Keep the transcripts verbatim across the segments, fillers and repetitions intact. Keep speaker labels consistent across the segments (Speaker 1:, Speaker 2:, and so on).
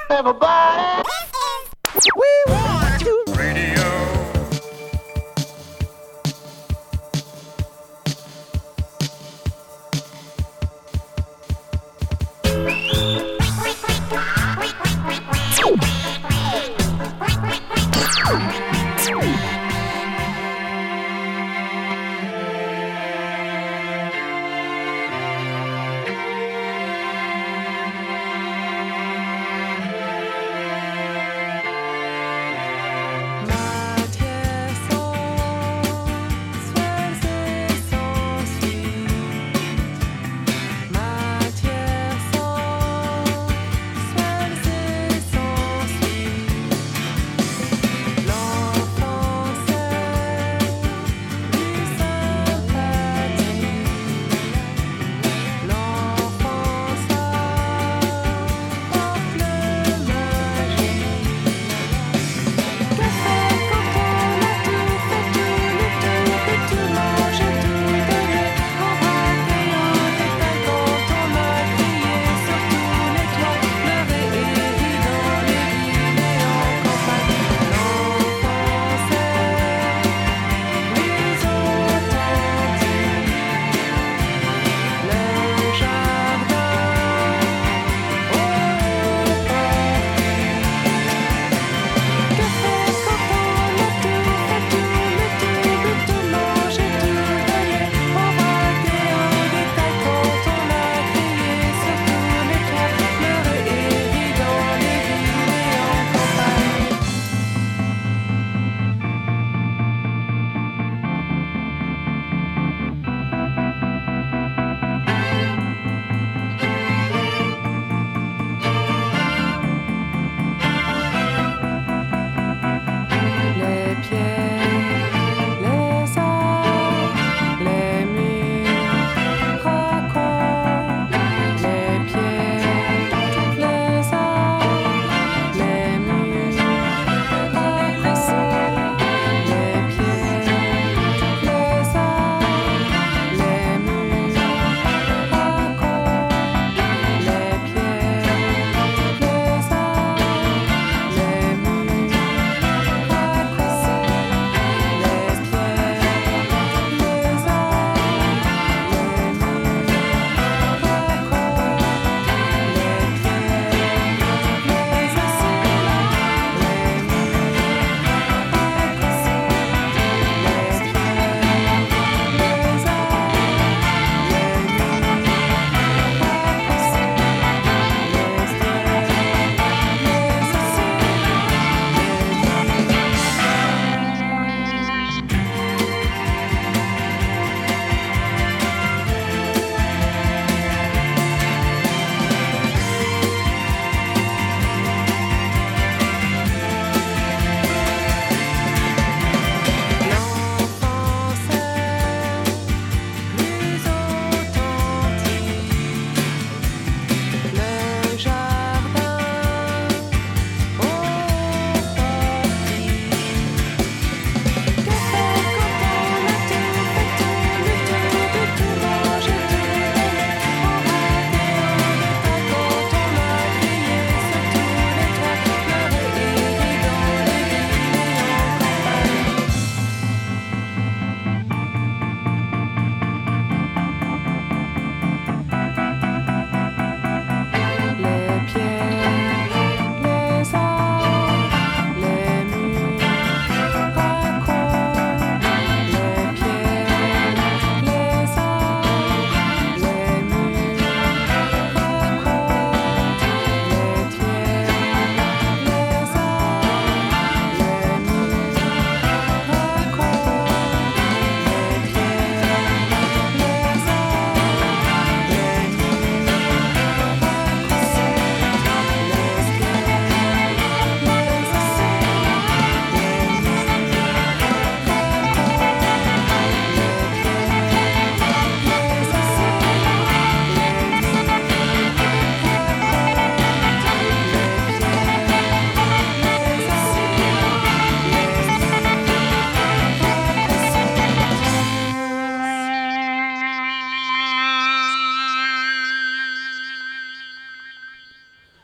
Speaker 1: Everybody, we want to
Speaker 2: Radio.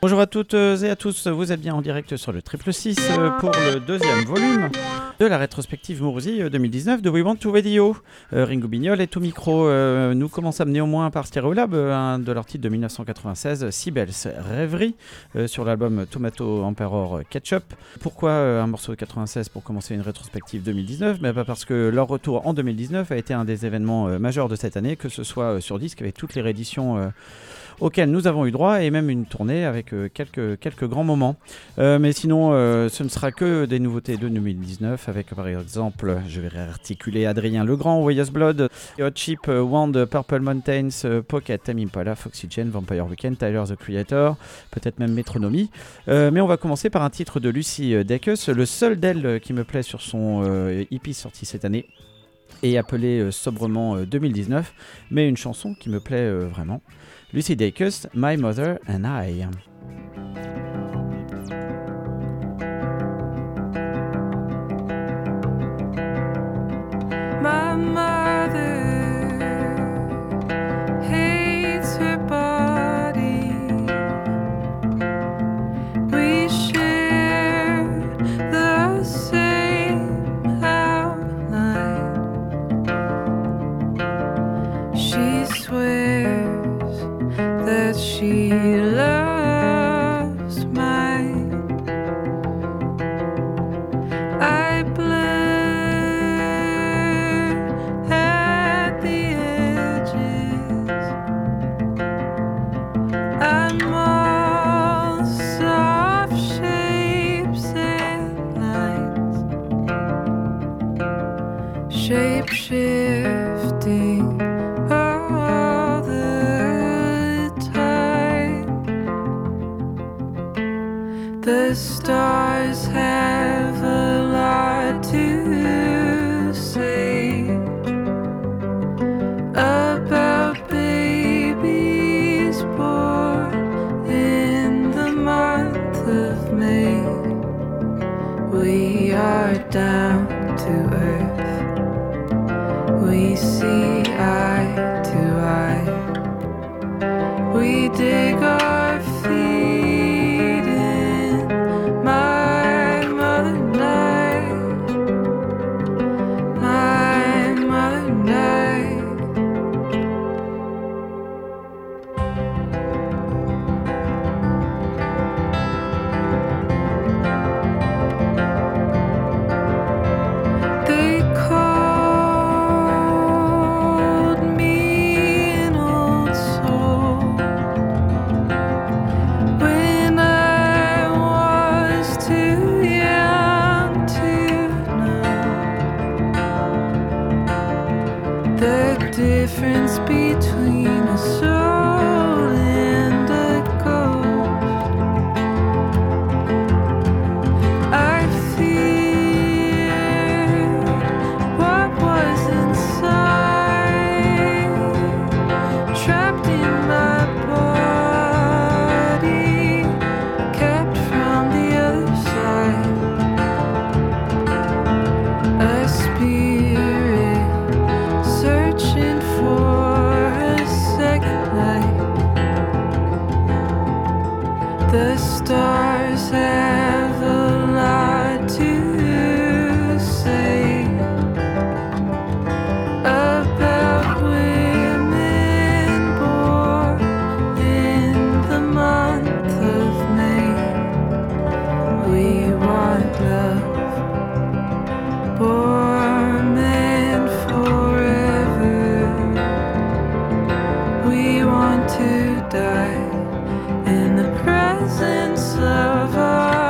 Speaker 2: Bonjour à toutes et à tous, vous êtes bien en direct sur le Triple six pour le deuxième volume de la rétrospective Mourouzi deux mille dix-neuf de We Want to Radio. Euh, Ringo Bignol est au micro. Euh, nous commençons néanmoins par Stereolab, un de leurs titres de mille neuf cent quatre-vingt-seize, Cybèle's Rêverie, euh, sur l'album Tomato Emperor Ketchup. Pourquoi euh, un morceau de quatre-vingt-seize pour commencer une rétrospective deux mille dix-neuf? Mais bah parce que leur retour en deux mille dix-neuf a été un des événements euh, majeurs de cette année, que ce soit euh, sur disque avec toutes les rééditions euh, auxquelles nous avons eu droit, et même une tournée avec euh, quelques, quelques grands moments. Euh, mais sinon, euh, ce ne sera que des nouveautés de deux mille dix-neuf, avec par exemple, je vais réarticuler Adrien Legrand, Way of Blood, Hot Chip, euh, Wand, Purple Mountains, euh, Pocket, Tame Impala, Foxygen, Vampire Weekend, Tyler the Creator, peut-être même Metronomy. Euh, mais on va commencer par un titre de Lucy Dacus, le seul d'elle qui me plaît sur son euh, E P sorti cette année, et appelé euh, sobrement euh, deux mille dix-neuf, mais une chanson qui me plaît euh, vraiment. Lucy Dacus, My Mother and I.
Speaker 3: My mother hates her body. We share the same outline. She swears that she loves mine. I blur at the edges. I'm all soft shapes and lines, shape-shifting all the time. The stars have a lot to say about babies born in the month of May. We are down to earth. We see eye to eye. We dig our feet in, my mother and I, my mother and I. They called me an old soul when I was too young to know the difference between a soul and a ghost. I fear what was inside, trapped in my body, kept from the other side. A spirit searching for a second life. The stars have a lot to say about women born in the month of May. We want love, born and forever. We want to die in the presence of our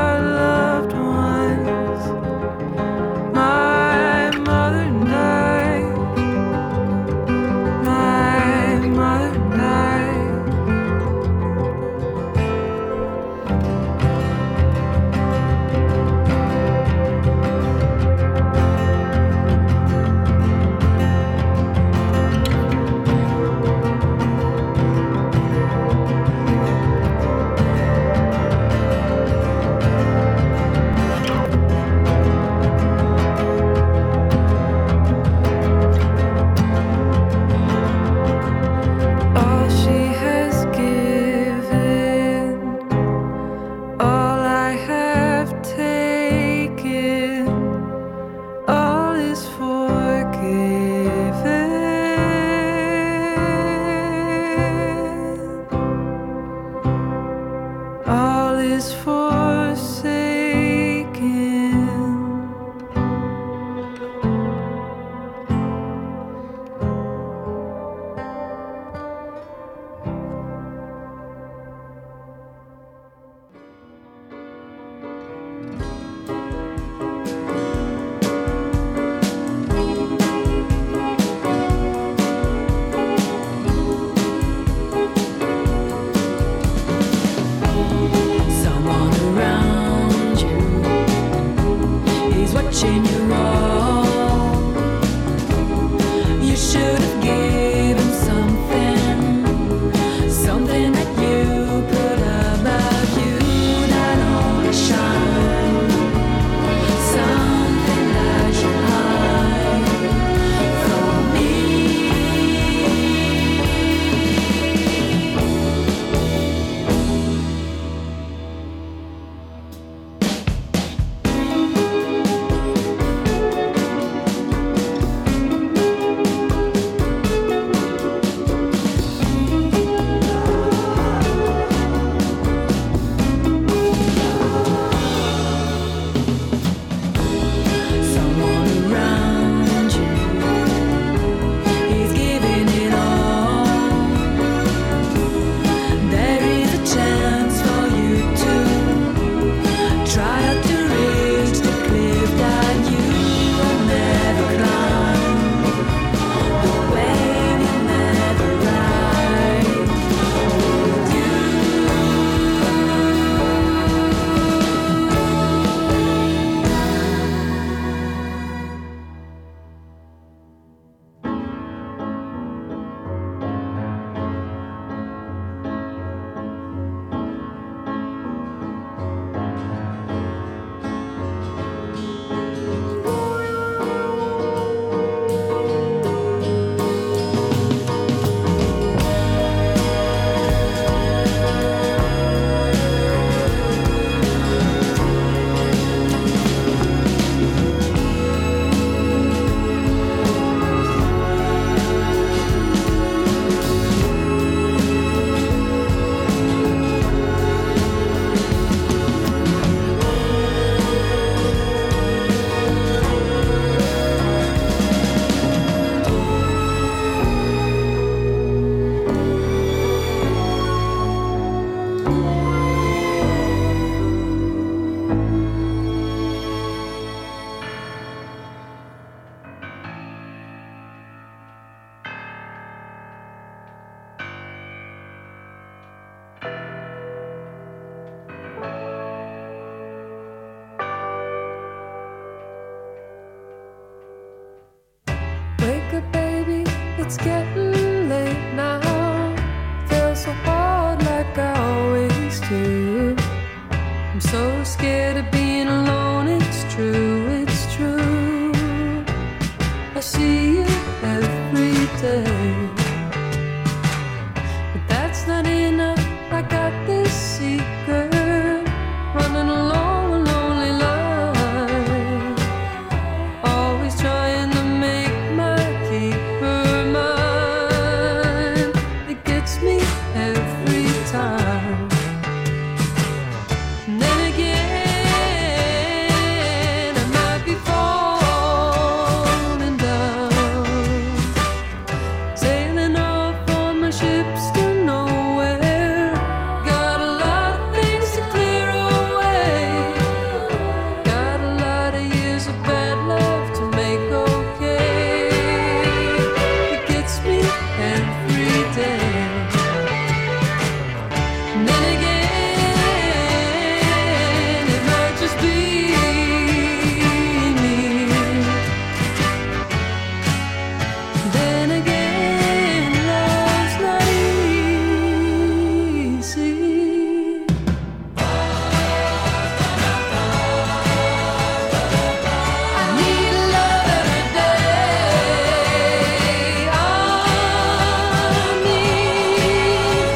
Speaker 3: is forsaken.
Speaker 4: Someone around you is watching you all. You should have given something, something that you put above you that only shine, something that you hide from me. Someone around you is giving it all. There is a chance for you to try out to reach the cliff that you have never climbed, the wave you never ride. With you.
Speaker 3: Wake up, baby, it's getting late now. Feels so hard like I always do. I'm so scared of being alone, it's true, it's true. I see you every day, but that's not enough. I got this secret, running along a lonely line, always trying to make my keeper mine. It gets me every time. And then again, I might be falling down, sailing off on my ships to nowhere. Got a lot of things to clear away. Got a lot of years of bad love to make okay. It gets me every day. And then again, it might just be me. Then again, love's not easy. I need love every day. I need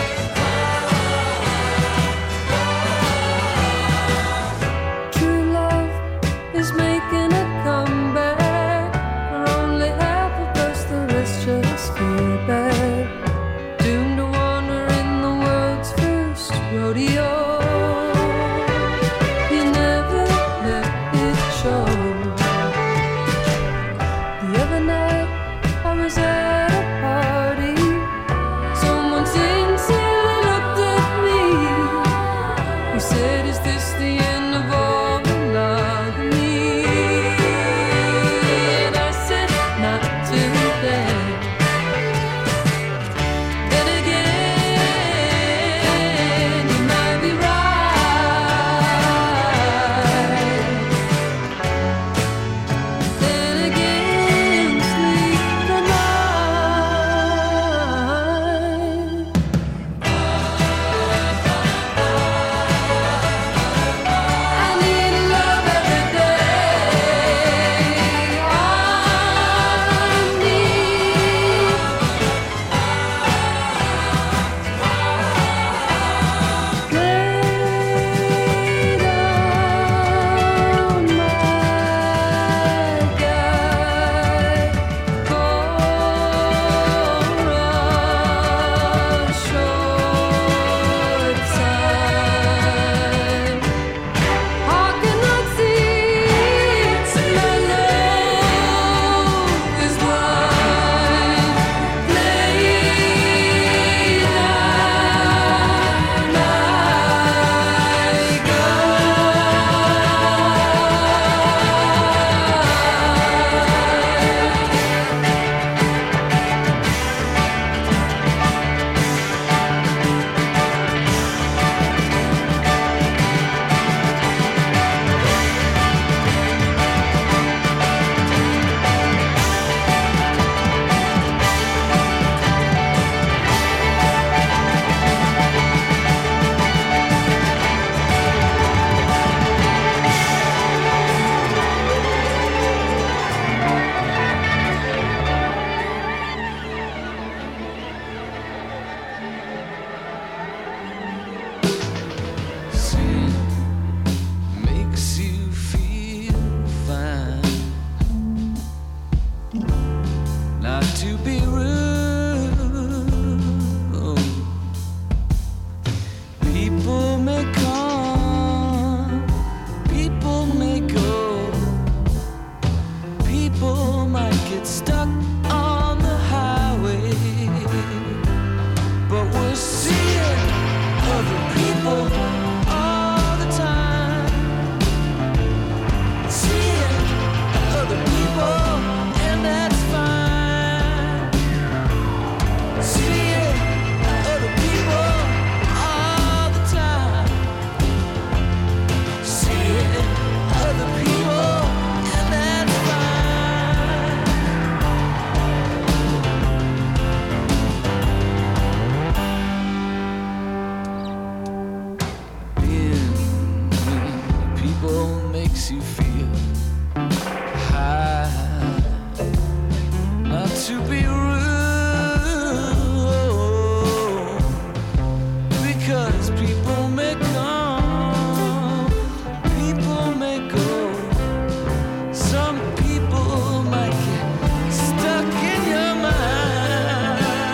Speaker 3: true love is making a comeback. For only half of us, the rest just feel bad. Doomed to wander in the world's first rodeo.
Speaker 5: makes you feel high. Not to be rude, because people may come, people may go. Some people might get stuck in your mind.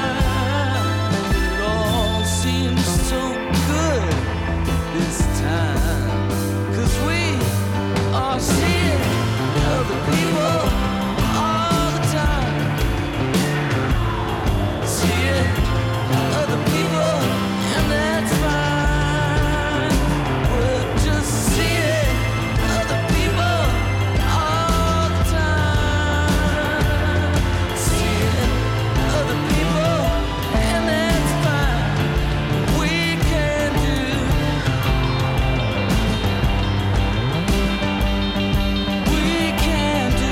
Speaker 5: It all seems so good this time, 'cause we are seeing other people all the time. Seeing other people, and that's fine. We're just seeing other people all the time. Seeing other people, and that's fine. We can do. We can do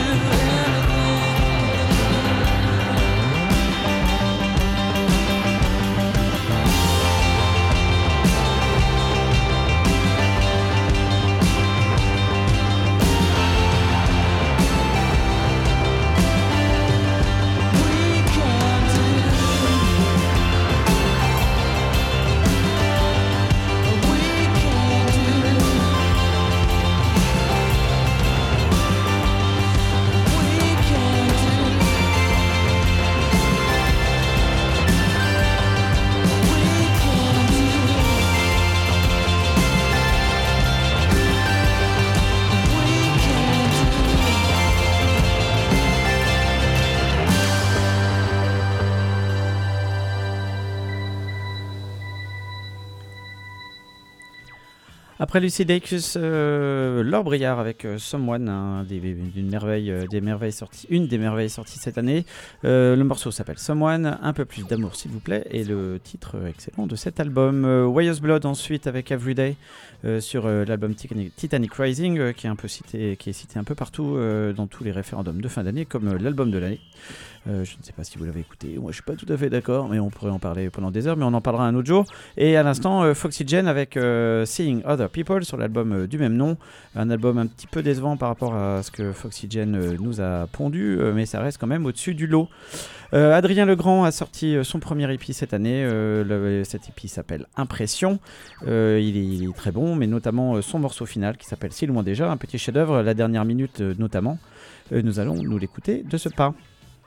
Speaker 2: Après Lucy Dacus, euh, Laure Briard avec euh, Someone, un des, d'une merveille, euh, des merveilles sorties, une des merveilles sorties cette année. Euh, le morceau s'appelle Someone, un peu plus d'amour s'il vous plaît, et le titre euh, excellent de cet album. Euh, Wires Blood ensuite avec Everyday euh, sur euh, l'album Titanic, Titanic Rising, euh, qui est un peu cité, qui est cité un peu partout euh, dans tous les référendums de fin d'année comme euh, l'album de l'année. Euh, je ne sais pas si vous l'avez écouté, moi je suis pas tout à fait d'accord, mais on pourrait en parler pendant des heures, mais on en parlera un autre jour. Et à l'instant, euh, Foxygen avec euh, Seeing Other People sur l'album euh, du même nom, un album un petit peu décevant par rapport à ce que Foxygen euh, nous a pondu, euh, mais ça reste quand même au-dessus du lot. Euh, Adrien Legrand a sorti euh, son premier E P cette année, euh, le, cet E P s'appelle Impression, euh, il, est, il est très bon, mais notamment euh, son morceau final qui s'appelle Si loin déjà, un petit chef-d'œuvre, la dernière minute euh, notamment, euh, nous allons nous l'écouter de ce pas.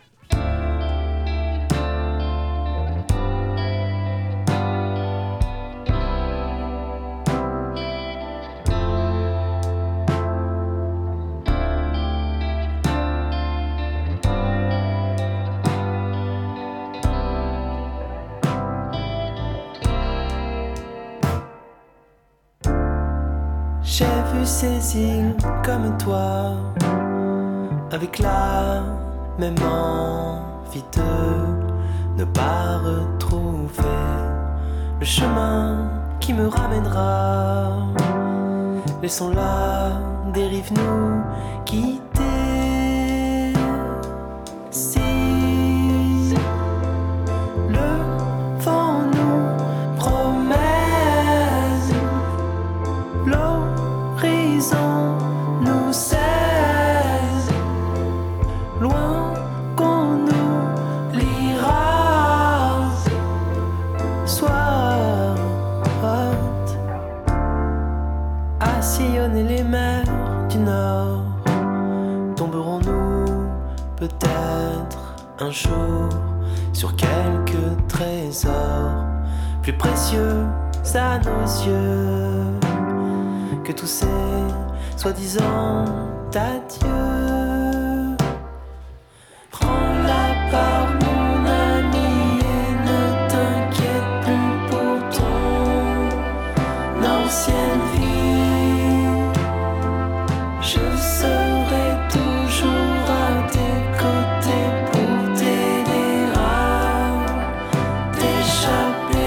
Speaker 6: J'ai vu ces îles comme toi, avec la même envie de ne pas retrouver le chemin qui me ramènera. Laissons la dérive nous quitter. Si le vent nous promène, l'horizon nous cède, loin qu'on nous lira, soit à sillonner les mers du Nord. Tomberons-nous peut-être un jour sur quelques trésors plus précieux à nos yeux que tous ces soi-disant adieux. Prends la part mon ami et ne t'inquiète plus pour ton ancienne vie. Je serai toujours à tes côtés pour t'aider à t'échapper.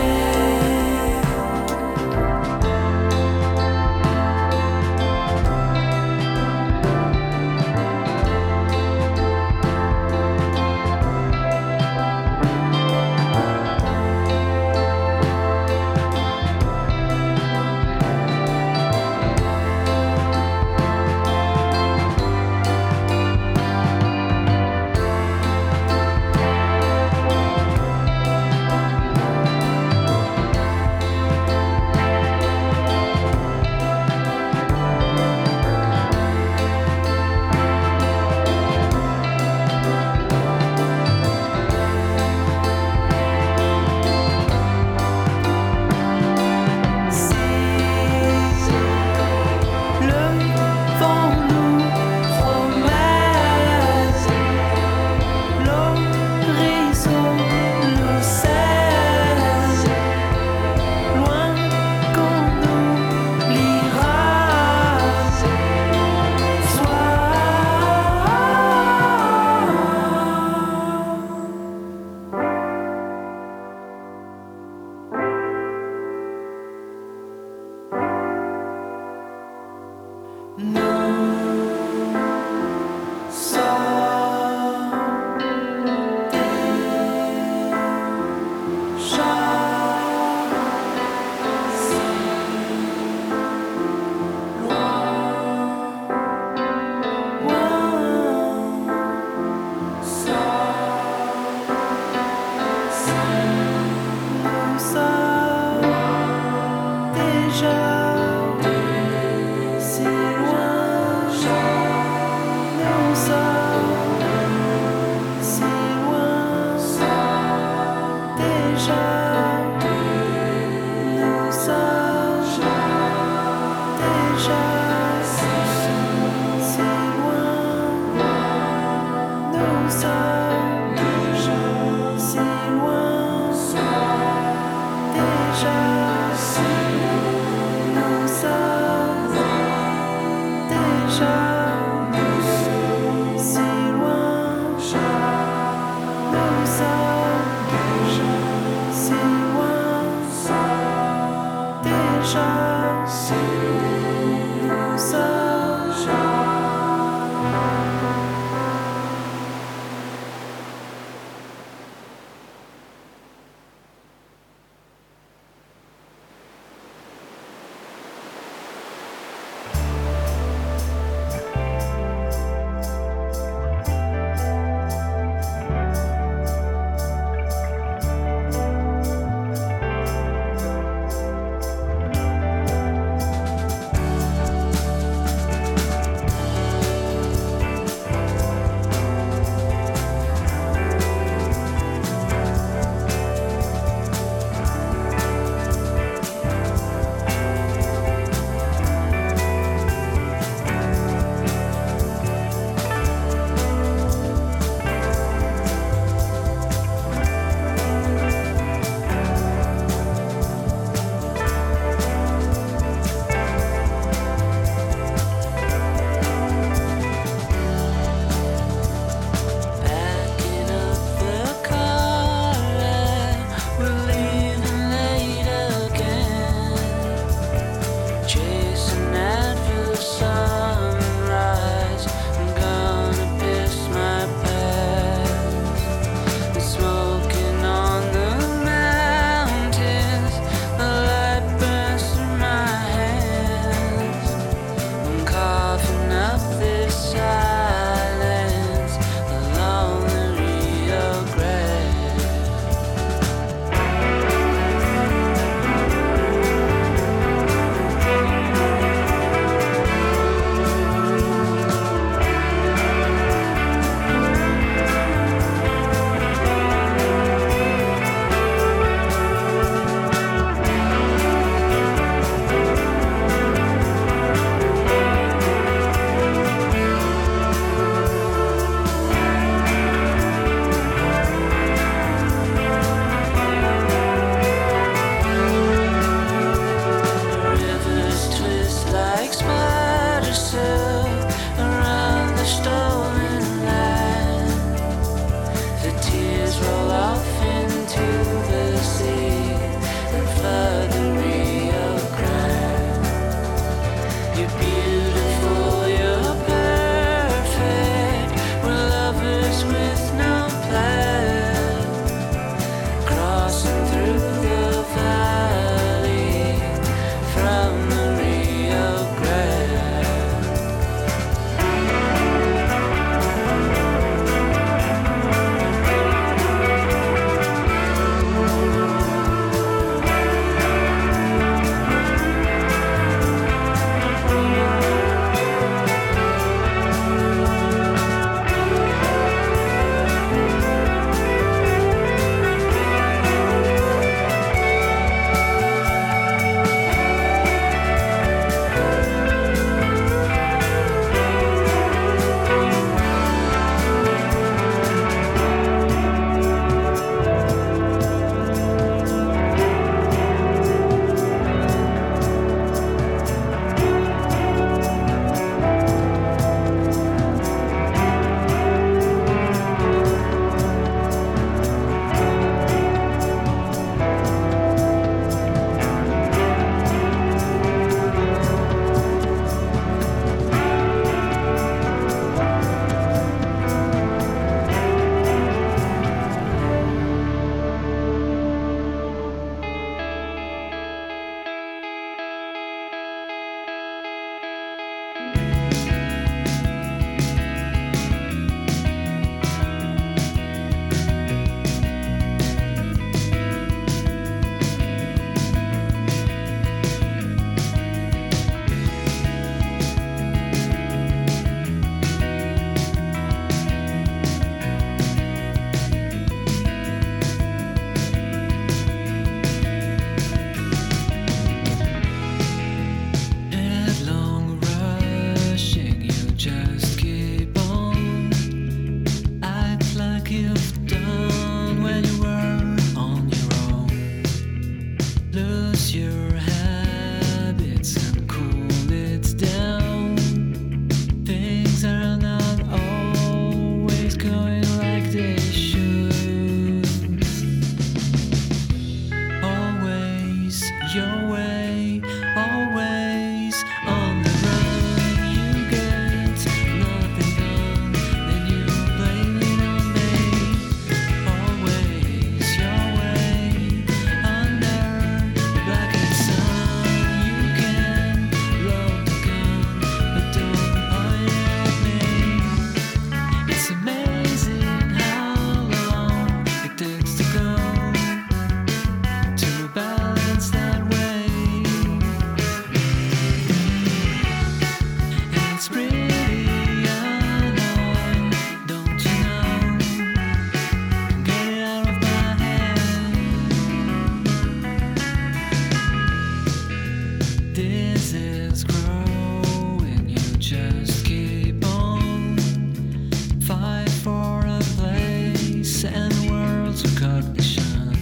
Speaker 5: is growing, you just keep on. Fight for a place and the world's recognition.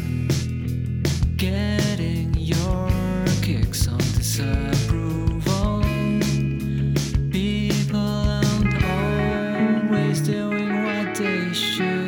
Speaker 5: Getting your kicks on disapproval. People aren't always doing what they should.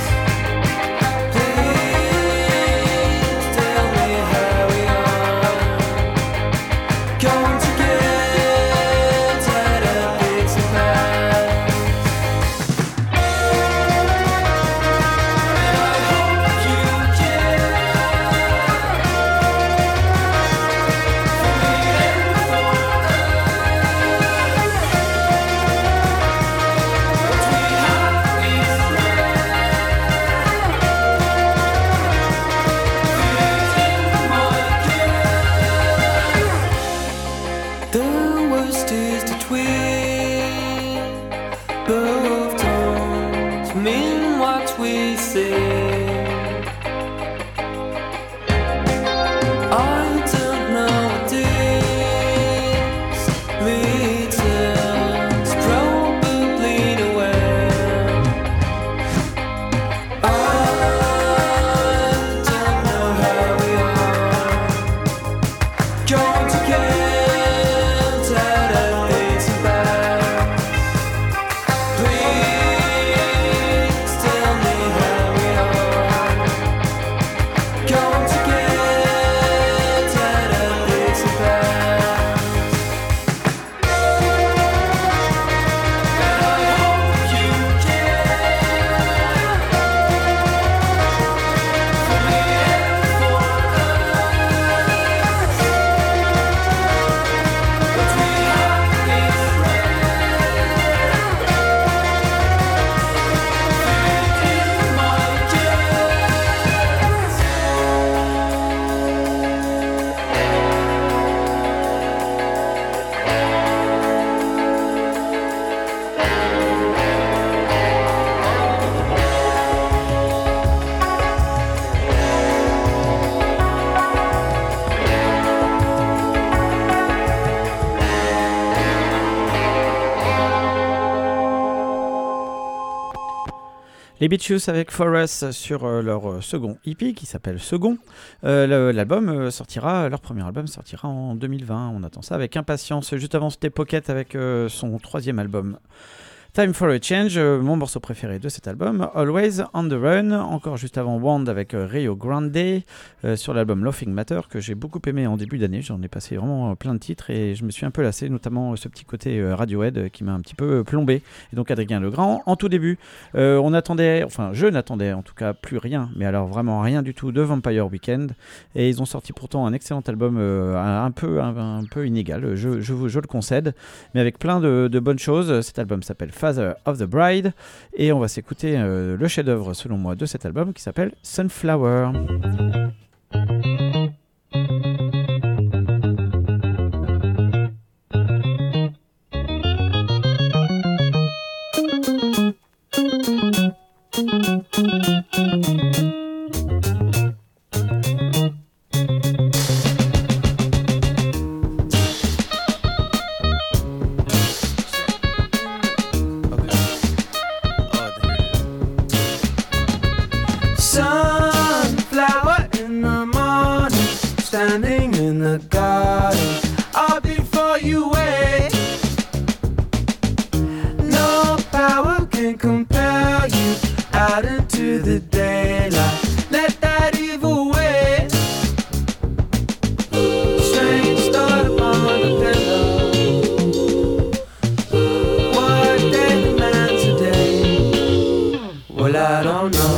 Speaker 6: Please tell me how we are.
Speaker 2: Les Beach Youth avec For Us sur euh, leur euh, second E P qui s'appelle Second. Euh, le- l'album euh, sortira, leur premier album sortira en deux mille vingt. On attend ça avec impatience. Juste avant, c'était Pocket avec euh, son troisième album. Time for a Change, euh, mon morceau préféré de cet album. Always on the Run, encore juste avant Wand avec euh, Rio Grande euh, sur l'album Laughing Matter que j'ai beaucoup aimé en début d'année. J'en ai passé vraiment euh, plein de titres et je me suis un peu lassé, notamment euh, ce petit côté euh, Radiohead euh, qui m'a un petit peu euh, plombé. Et donc Adrien Legrand en tout début. Euh, on attendait, enfin je n'attendais en tout cas plus rien, mais alors vraiment rien du tout de Vampire Weekend. Et ils ont sorti pourtant un excellent album euh, un, peu, un, un peu inégal, je, je, vous- je le concède, mais avec plein de, de bonnes choses. Cet album s'appelle Father of the Bride et on va s'écouter euh, le chef-d'œuvre selon moi de cet album qui s'appelle Sunflower.
Speaker 6: Sunflower in the morning, standing in the garden, all before you wait. No power can compel you out into the daylight. Let that evil wait. Strange thought upon the pillow. What day demands a day? Well, I don't know.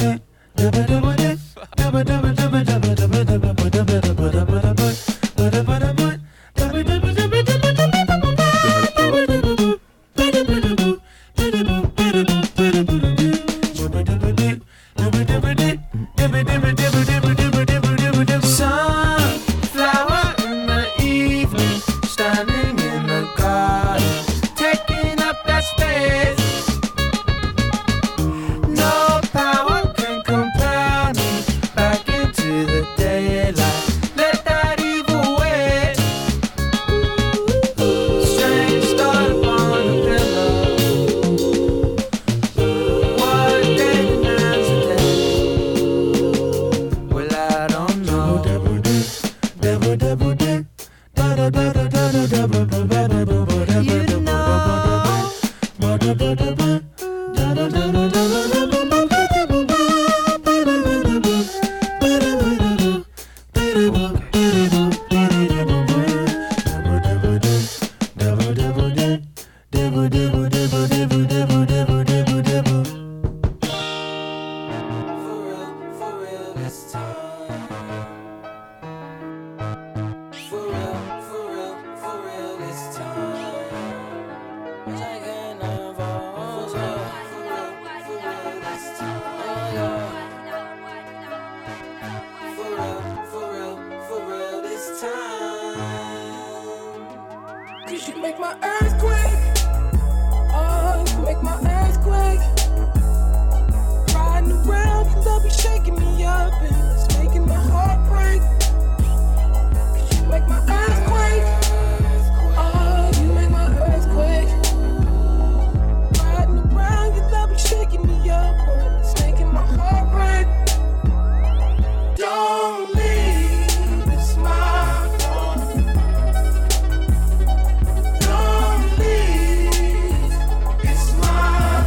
Speaker 6: Sunflower in the evening, standing in the garden, taking up that space. No power can compel me back into the daylight. Let that evil wait. Strange thought upon the pillow. What day demands a day? Well, I don't know. For real this time. For real, for real, for real this time. Taking over, for real, for real this time. For real, for real, for real this time. Cause you make my earthquake. Oh, you make my earthquake. Riding around, you love me shaking me up, and it's making my heart break. Cause you make my earthquake. Oh, you make my earthquake. Riding around, you love me shaking me up, and it's making my heart break. Don't leave, it's my fault. Don't leave, it's my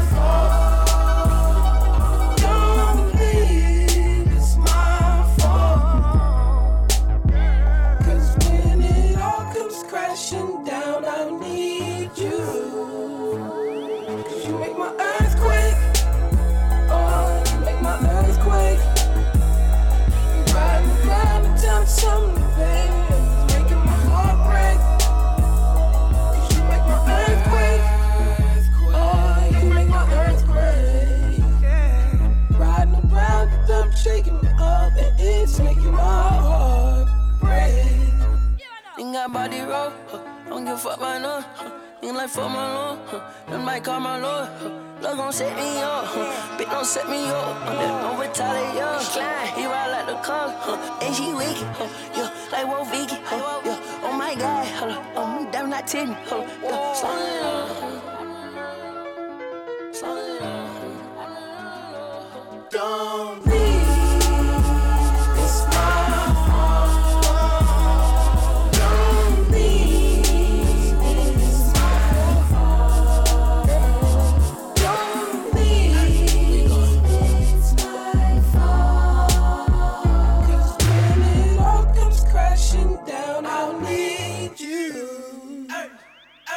Speaker 6: fault. Don't leave, it's my fault. Cause when it all comes crashing down, I need you. Cause you make my earthquake. Oh, you make my earthquake. Riding around and telling something, baby, it's making my heart break. Cause you make my earthquake. Oh, you make my earthquake. Riding around, you love shaking me up, and it's making my heart break.
Speaker 7: Ain't got body roll, huh? Don't give a fuck by no. Huh? Ain't like fuck my lord, huh? Them might call my lord. Huh? Love gon' set me up, huh? Bitch don't set me up. Huh? Don't retaliate, yo. Slide, he ride like the car, huh? And she wicked, huh? Yeah, like Wolf Vicky, huh? Yeah, oh my God, hold up, oh me damn not tell me, hold up, yeah, slow it down, slow it down.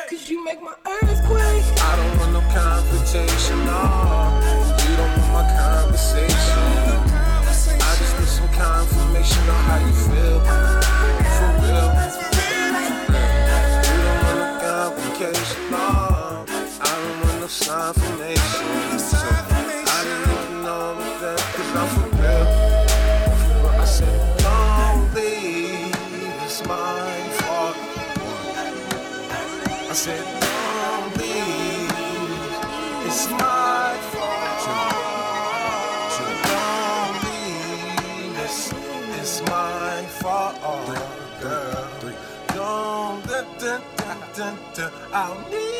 Speaker 6: Cause you make my earthquake.
Speaker 8: I don't want no confrontation, no. You don't want my conversation. I just need some confirmation on how you feel. For real. You don't want no complication, no. I don't want no confirmation. So I didn't even know that, cause I'm for real. For real. I said, don't leave, it's my fault. I said, don't leave, it's my fault. Don't leave, it's, it's my fault, girl. Don't, da, da, da, da, da, I'll need.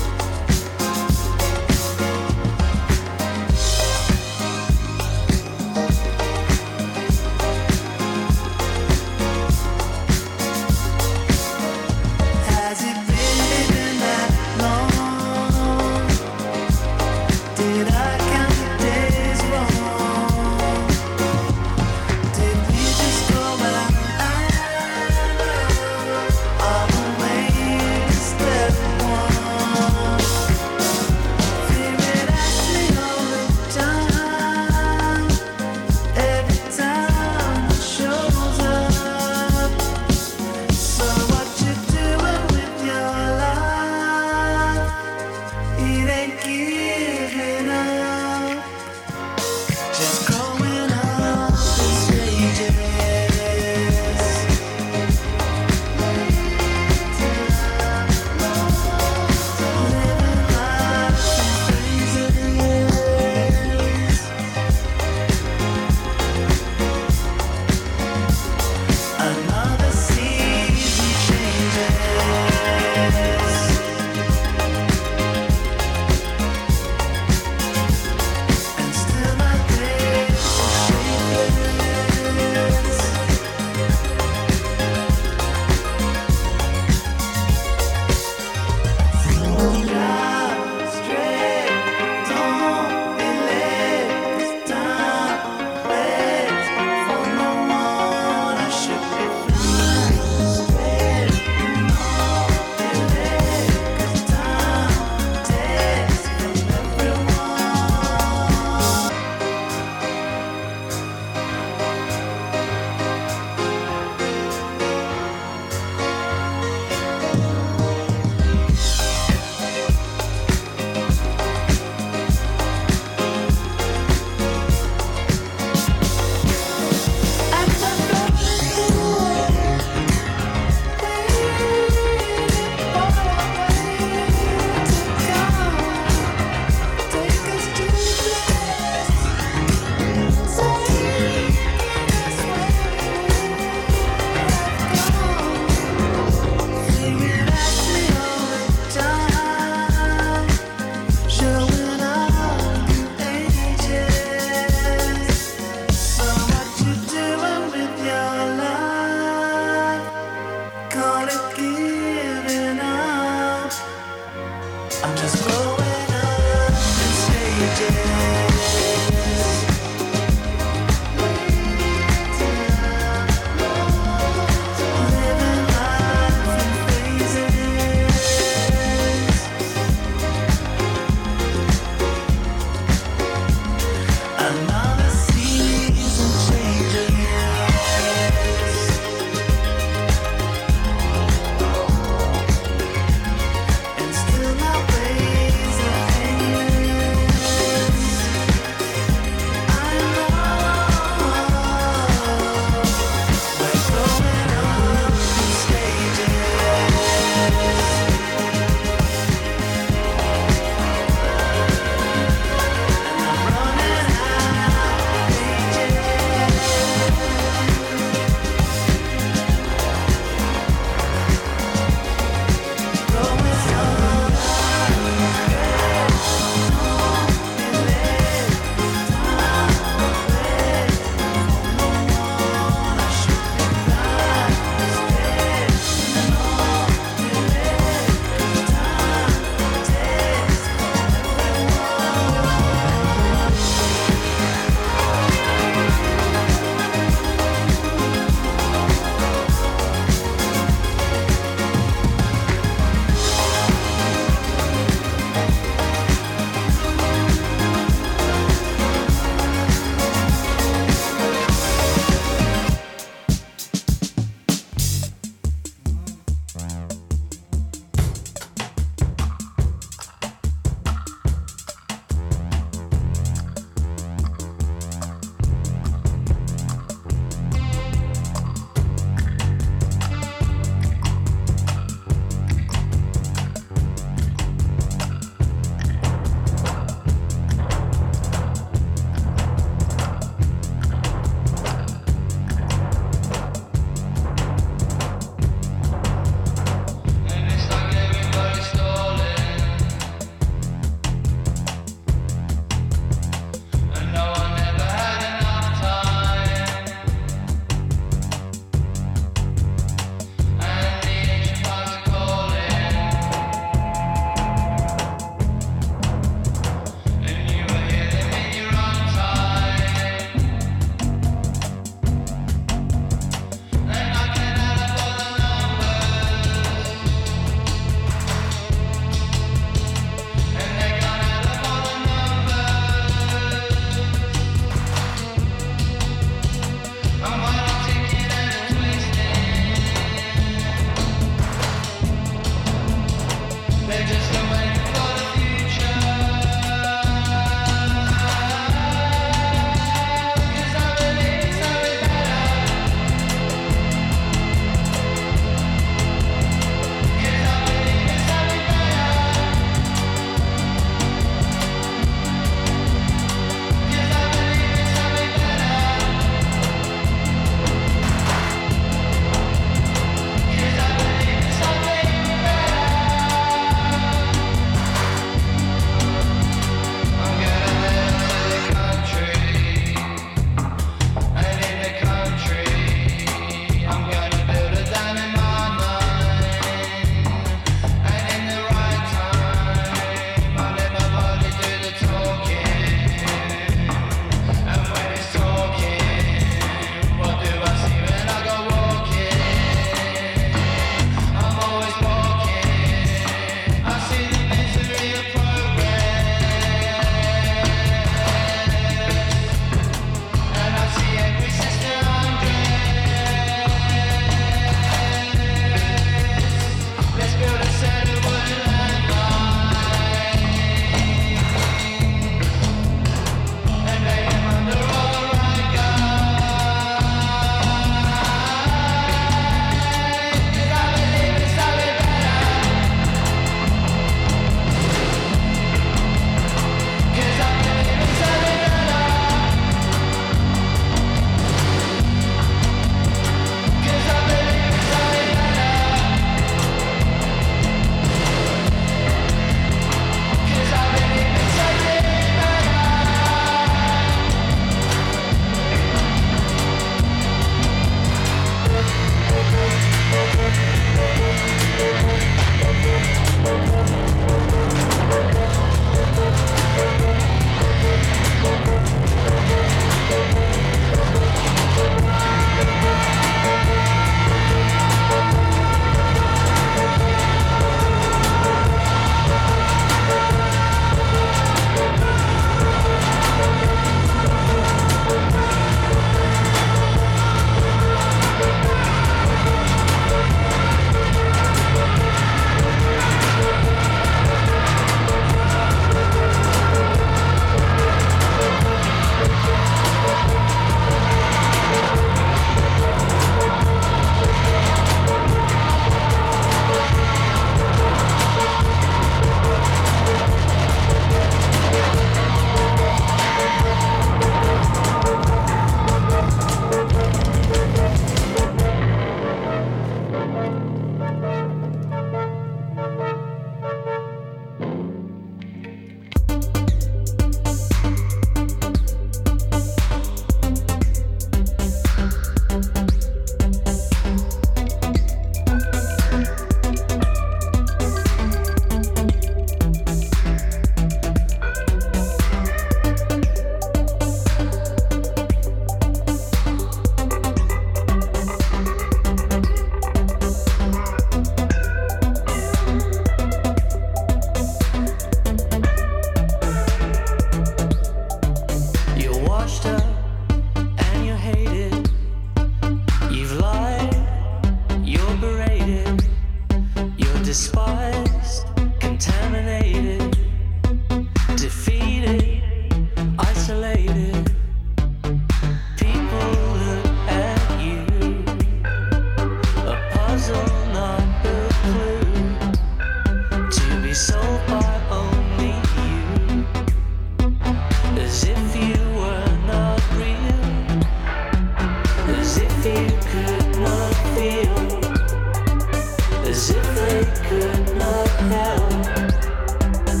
Speaker 4: as if they could not help,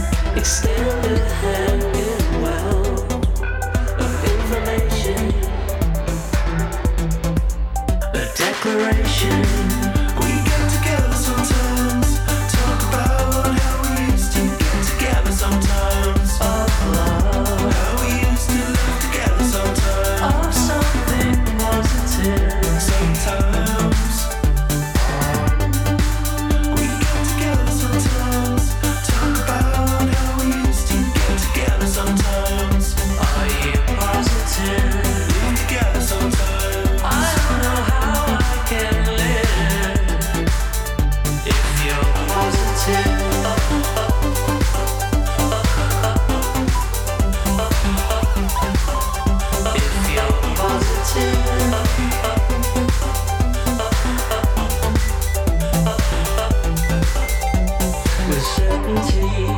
Speaker 5: certainty.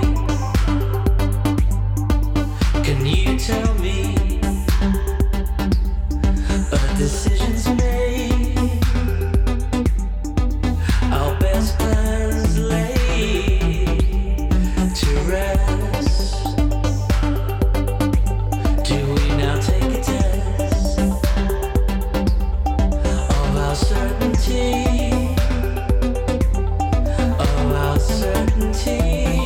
Speaker 5: Can you tell me a decision's made? Our best plans lay to rest. Do we now take a test of our certainty? Of our certainty.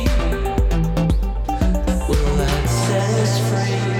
Speaker 5: Will that set us free?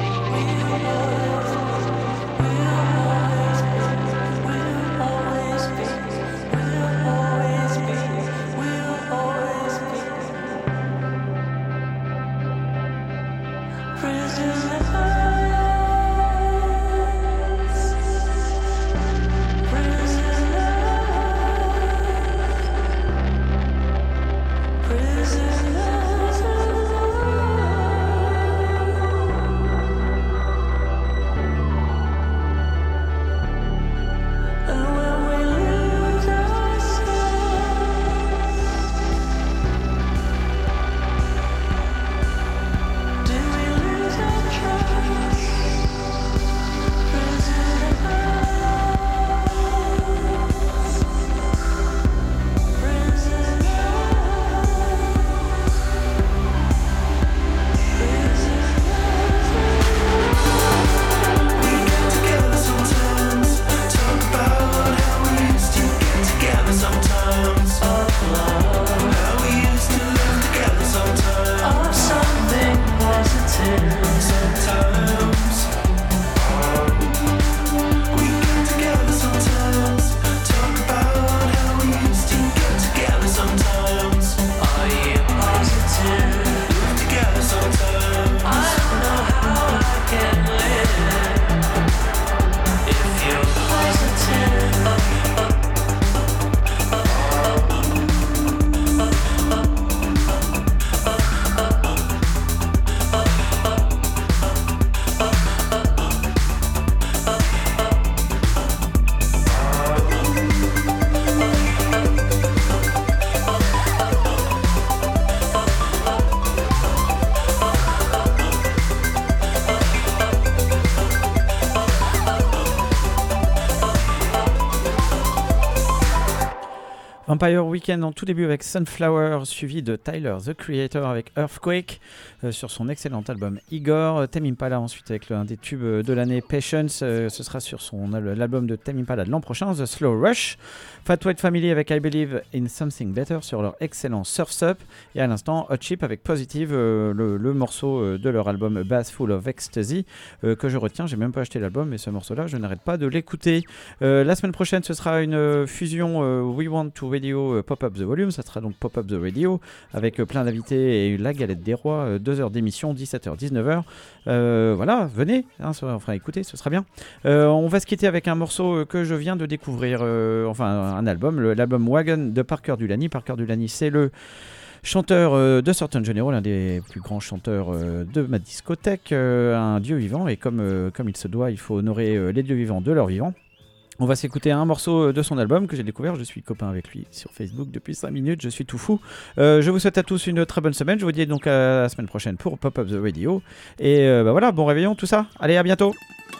Speaker 2: Vampire Weekend en tout début avec Sunflower, suivi de Tyler, The Creator avec Earthquake euh, sur son excellent album Igor. Tame Impala ensuite avec l'un des tubes de l'année Patience, euh, ce sera sur son l'album de Tame Impala de l'an prochain, The Slow Rush. Fat White Family avec I Believe in Something Better sur leur excellent Surf's Up. Et à l'instant Hot Chip avec Positive, euh, le, le morceau de leur album A Bath Full of Ecstasy euh, que je retiens. J'ai même pas acheté l'album, mais ce morceau-là, je n'arrête pas de l'écouter. Euh, la semaine prochaine, ce sera une fusion euh, We Want to Radio euh, Pop-Up The Volume. Ça sera donc Pop-Up The Radio avec euh, plein d'invités et la galette des rois. Euh, deux heures d'émission, dix-sept heures, dix-neuf heures. Euh, voilà, venez, hein, enfin écoutez, ce sera bien. Euh, on va se quitter avec un morceau que je viens de découvrir, euh, enfin un album, le, l'album Wagon de Parker Dulany. Parker Dulany, c'est le chanteur euh, de Certain General, l'un des plus grands chanteurs euh, de ma discothèque, euh, un dieu vivant, et comme, euh, comme il se doit, il faut honorer euh, les dieux vivants de leur vivant. On va s'écouter un morceau de son album que j'ai découvert. Je suis copain avec lui sur Facebook depuis cinq minutes. Je suis tout fou. Euh, je vous souhaite à tous une très bonne semaine. Je vous dis donc à la semaine prochaine pour Pop-Up The Radio. Et euh, bah voilà, bon réveillon, tout ça. Allez, à bientôt.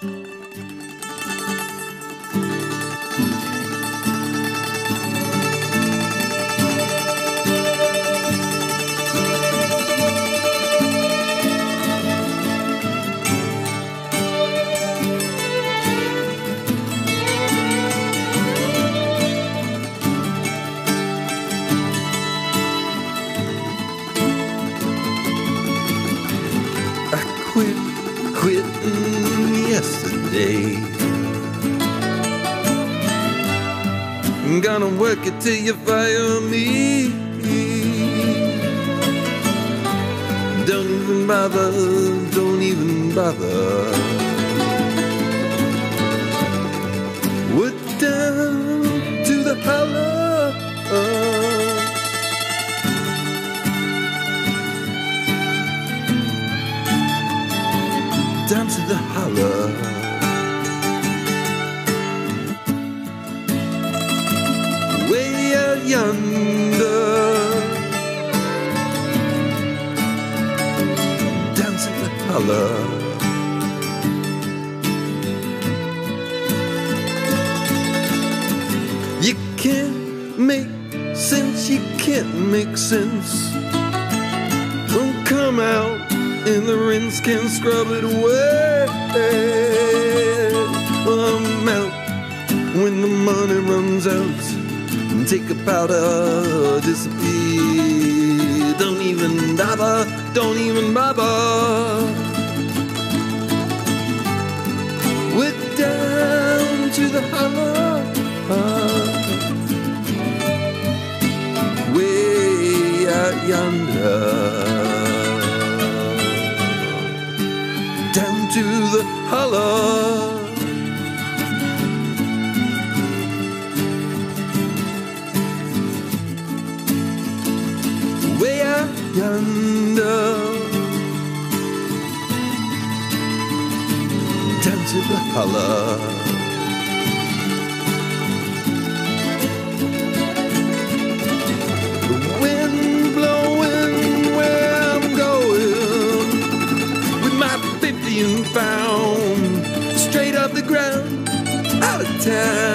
Speaker 9: Quitting yesterday, I'm gonna work it till you fire me. Don't even bother, don't even bother. We're down to the hollow, down to the holler. Way out yonder, holler. You can't make sense, you can't make sense. Won't come out in the rinse, can't scrub it away. I'm out when the money runs out and take a powder, disappear. Don't even bother, don't even bother. We're down to the hollow, way out yonder, down to the hollow. Way out yonder, down to the hollow. The wind blowing where I'm going, with my fifteen pound straight up the ground, out of town.